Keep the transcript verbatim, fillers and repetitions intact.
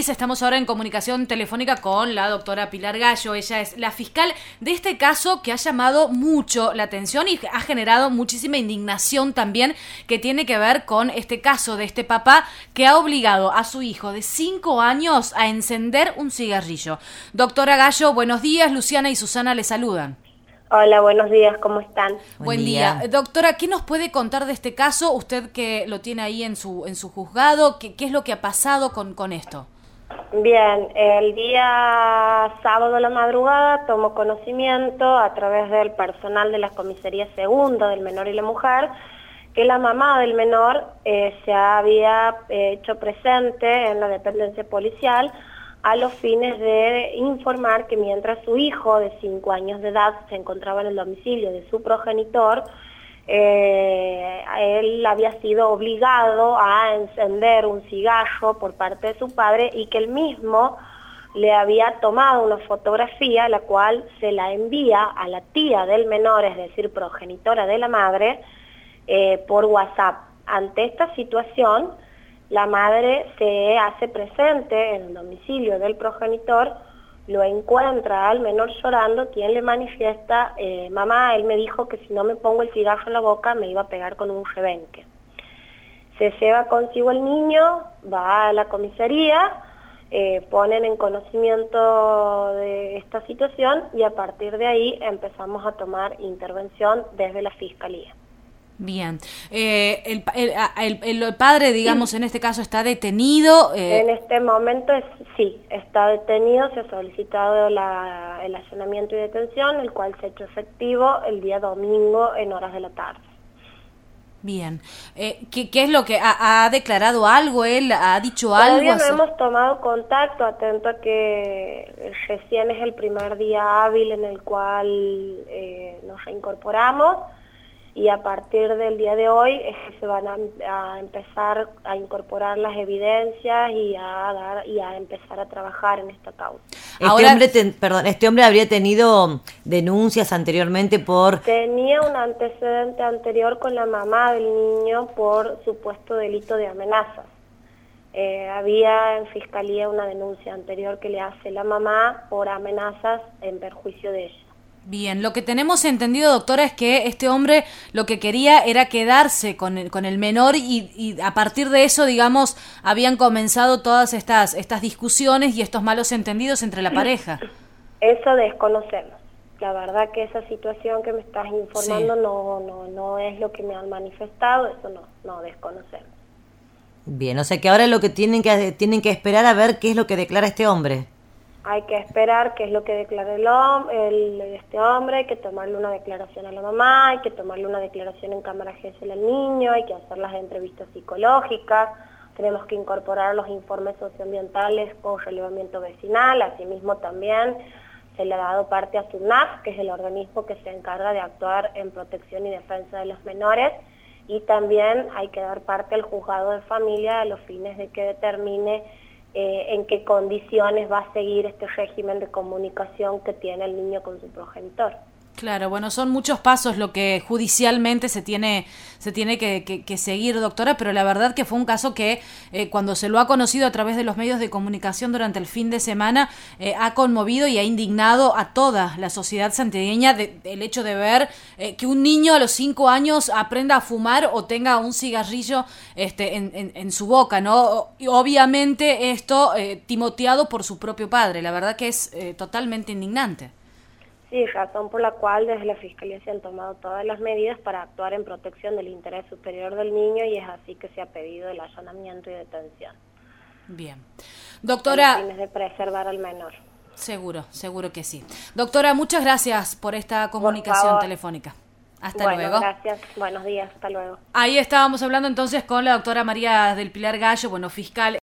Estamos ahora en comunicación telefónica con la doctora Pilar Gallo. Ella es la fiscal de este caso que ha llamado mucho la atención y ha generado muchísima indignación también, que tiene que ver con este caso de este papá que ha obligado a su hijo de cinco años a encender un cigarrillo. Doctora Gallo, buenos días. Luciana y Susana le saludan. Hola, buenos días, ¿cómo están? Buen, Buen día. día. Doctora, ¿qué nos puede contar de este caso? Usted que lo tiene ahí en su en su juzgado, ¿qué, qué es lo que ha pasado con, con esto? Bien, el día sábado a la madrugada tomo conocimiento a través del personal de la comisaría segunda del menor y la mujer que la mamá del menor eh, se había hecho presente en la dependencia policial a los fines de informar que mientras su hijo de cinco años de edad se encontraba en el domicilio de su progenitor, eh, él había sido obligado a encender un cigarro por parte de su padre y que él mismo le había tomado una fotografía, la cual se la envía a la tía del menor, es decir, progenitora de la madre, eh, por WhatsApp. Ante esta situación, la madre se hace presente en el domicilio del progenitor, lo encuentra al menor llorando, quien le manifiesta, eh, mamá, él me dijo que si no me pongo el cigarro en la boca me iba a pegar con un rebenque. Se lleva consigo el niño, va a la comisaría, eh, ponen en conocimiento de esta situación y a partir de ahí empezamos a tomar intervención desde la fiscalía. Bien, eh, el, el, el, el padre, digamos, en este caso está detenido. Eh... En este momento es, sí, está detenido, se ha solicitado la, el allanamiento y detención, el cual se ha hecho efectivo el día domingo en horas de la tarde. Bien, eh, ¿qué, ¿qué es lo que ha, ha declarado algo él? ¿Ha dicho algo? Todavía no hemos tomado contacto, atento a que recién es el primer día hábil en el cual eh, nos reincorporamos. Y a partir del día de hoy es que se van a, a empezar a incorporar las evidencias y a dar y a empezar a trabajar en esta causa. Este Ahora, hombre, ten, perdón, este hombre habría tenido denuncias anteriormente por... Tenía un antecedente anterior con la mamá del niño por supuesto delito de amenazas. Eh, había en fiscalía una denuncia anterior que le hace la mamá por amenazas en perjuicio de ella. Bien, lo que tenemos entendido, doctora, es que este hombre lo que quería era quedarse con el, con el menor y, y a partir de eso, digamos, habían comenzado todas estas, estas discusiones y estos malos entendidos entre la pareja. Eso desconocemos. La verdad que esa situación que me estás informando sí. no, no, no es lo que me han manifestado, eso no, no desconocemos. Bien, o sea que ahora lo que tienen que tienen que esperar a ver qué es lo que declara este hombre. Hay que esperar qué es lo que declara el, el, este hombre, hay que tomarle una declaración a la mamá, hay que tomarle una declaración en cámara gesell al niño, hay que hacer las entrevistas psicológicas, tenemos que incorporar los informes socioambientales con relevamiento vecinal, asimismo también se le ha dado parte a SUNAF, que es el organismo que se encarga de actuar en protección y defensa de los menores, y también hay que dar parte al juzgado de familia a los fines de que determine Eh, en qué condiciones va a seguir este régimen de comunicación que tiene el niño con su progenitor. Claro, bueno, son muchos pasos lo que judicialmente se tiene se tiene que, que, que seguir, doctora, pero la verdad que fue un caso que eh, cuando se lo ha conocido a través de los medios de comunicación durante el fin de semana, eh, ha conmovido y ha indignado a toda la sociedad santiagueña de, el hecho de ver eh, que un niño a los cinco años aprenda a fumar o tenga un cigarrillo este, en, en, en su boca, ¿no? Y obviamente esto eh, timoteado por su propio padre, la verdad que es eh, totalmente indignante. Sí, razón por la cual desde la Fiscalía se han tomado todas las medidas para actuar en protección del interés superior del niño y es así que se ha pedido el allanamiento y detención. Bien. Doctora... Con fines de preservar al menor. Seguro, seguro que sí. Doctora, muchas gracias por esta comunicación telefónica. Hasta bueno, luego. Gracias, buenos días, hasta luego. Ahí estábamos hablando entonces con la doctora María del Pilar Gallo, bueno, fiscal.